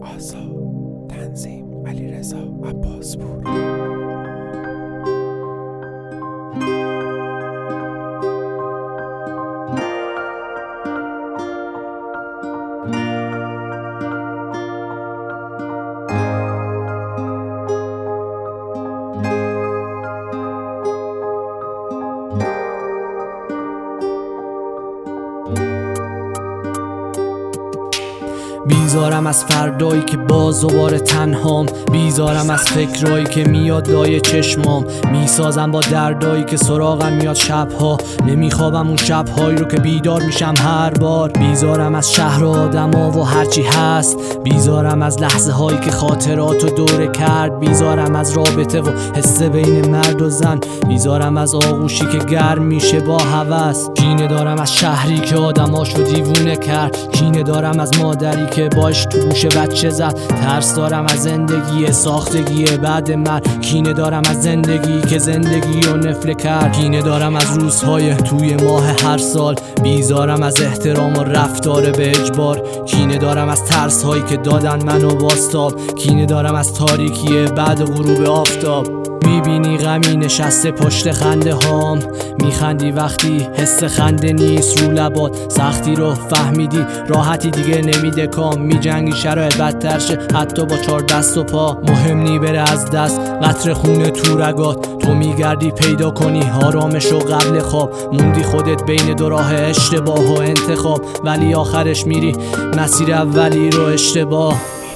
آسا تنظیم علیرضا عباسپور. بیزارم از فردایی که باز دوباره تنهام، بیزارم از فکرایی که میاد لای چشمام، میسازم با دردایی که سراغم میاد شبها، نمیخوابم اون شبهایی رو که بیدار میشم هر بار. بیزارم از شهر آدما و هرچی هست، بیزارم از لحظه هایی که خاطراتو دوره کرد، بیزارم از رابطه و حس بین مرد و زن، بیزارم از آغوشی که گرم میشه با هوس. کینه دارم از شهری که آدماشو دیوونه کرد، کینه دارم از مادری که باش تو گوش بچه زد، ترس دارم از زندگی ساختگی بعد من، کینه دارم از زندگی که زندگی رو نفله کرد، کینه دارم از روزهای توی ماه هر سال، بیزارم از احترام و رفتار به اجبار، کینه دارم از ترس هایی که دادن منو باستاب، کینه دارم از تاریکی بعد غروب آفتاب. میبینی غمی نشسته پشت خنده هام، میخندی وقتی حس خنده نیست رو لبات، سختی رو فهمیدی راحتی دیگه نمیده کام، میجنگی شرایط بدتر شه حتی با 4 دست و پا، مهم نی بره از دست قطره خونه تو رگات، تو میگردی پیدا کنی آرامشو قبل خواب، موندی خودت بین دو راه اشتباه و انتخاب، ولی آخرش میری مسیر اولی رو اشتباه.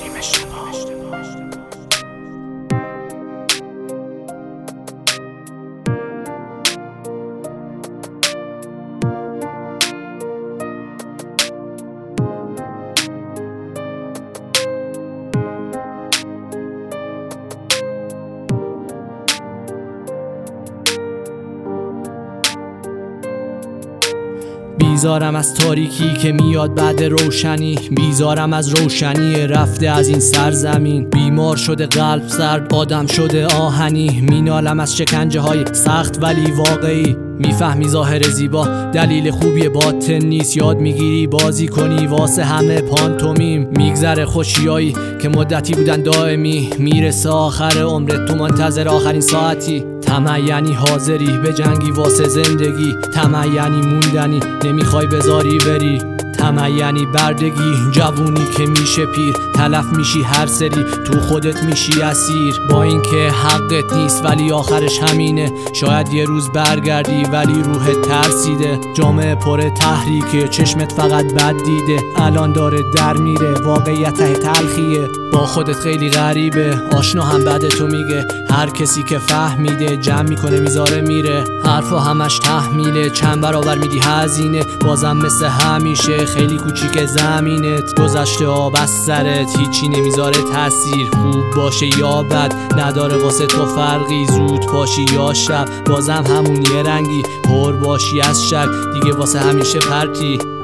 بیزارم از تاریکی که میاد بعد روشنی، بیزارم از روشنی رفته از این سرزمین، بیمار شده قلب سرد آدم شده آهنی، مینالم از شکنجه های سخت ولی واقعی، میفهمی ظاهر زیبا دلیل خوبی باطن نیست، یاد میگیری بازی کنی واسه همه پانتومیم، میگذره خوشیایی که مدتی بودن دائمی، میرسه آخر عمرت تو منتظر آخرین ساعتی، طمع یعنی حاضری به جنگی واسه زندگی، طمع یعنی موندنی نمیخوای بذاری بری، طمع یعنی بردگی جوونی که میشه پیر، تلف میشی هر سری تو خودت میشی اسیر، با اینکه حقت نیست ولی آخرش همینه، شاید یه روز برگردی ولی روحت ترسیده، جامعه پر تحریکه چشمت فقط بد دیده، الان داره در میره واقعیت ته تلخیه، با خودت خیلی غریبه آشنا هم بعد تو میگه، هر کسی که فهمیده جمع میکنه میذاره میره، حرفا همش تحمیله چند برابر میدی هزینه، بازم مثل همیشه خیلی کوچیک زمینت، گذشته آب از سرت هیچی نمیذاره تاثیر، خوب باشه یا بد نداره واسه تو فرقی، زود باشی یا شب بازم همون یه رنگی، پر باشی از شک دیگه واسه همیشه پرتی.